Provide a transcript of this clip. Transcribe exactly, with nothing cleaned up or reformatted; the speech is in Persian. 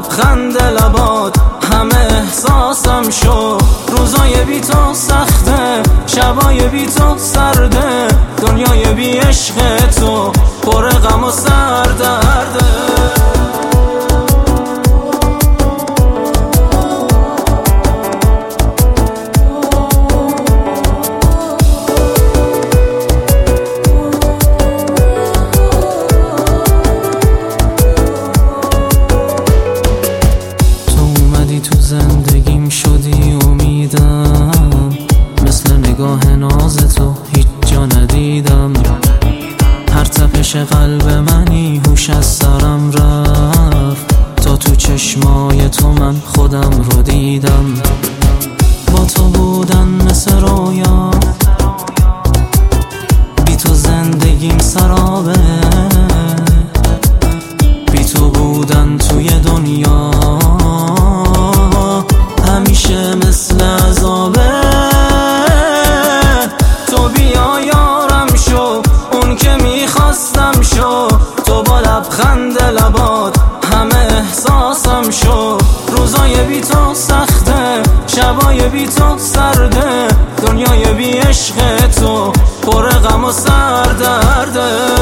لبخند لبات همه احساسم شو. روزای بی تو سخته، شبای بی تو سرده، دنیای بی عشق تو پر غم و سردرده. تو زندگیم شدی امیدم، مثل نگاه ناز تو هیچ جا ندیدم. هر تپش قلب منی هوش از سرم رفت، تا تو چشمای تو من خودم رو دیدم. با تو بودن مثل رویا، بی تو زندگیم سرابه. بی تو بودن توی دنیا همیشه مثل عذابه. تو بیا یارم شو، اون که میخواستم شو. تو با لبخند لبات همه احساسم شو. روزای بی تو سخته، شبای بی تو سرده، دنیای بی عشق تو پر غم و سردرده.